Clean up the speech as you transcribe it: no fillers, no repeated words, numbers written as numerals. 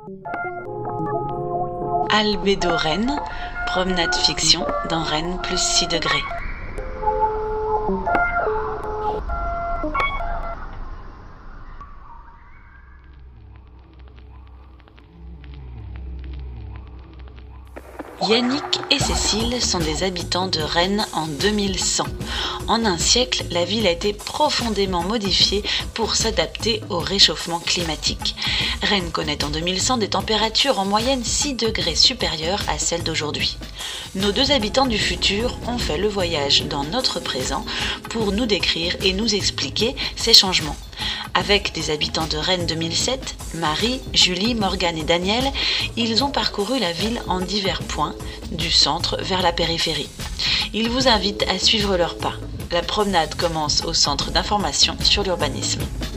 Albédo Rennes, promenade fiction dans Rennes plus 6 degrés. Yannick et Cécile sont des habitants de Rennes en 2100. En un siècle, la ville a été profondément modifiée pour s'adapter au réchauffement climatique. Rennes connaît en 2100 des températures en moyenne 6 degrés supérieures à celles d'aujourd'hui. Nos deux habitants du futur ont fait le voyage dans notre présent pour nous décrire et nous expliquer ces changements. Avec des habitants de Rennes 2007, Marie, Julie, Morgane et Daniel, ils ont parcouru la ville en divers points, du centre vers la périphérie. Ils vous invitent à suivre leurs pas. La promenade commence au centre d'information sur l'urbanisme.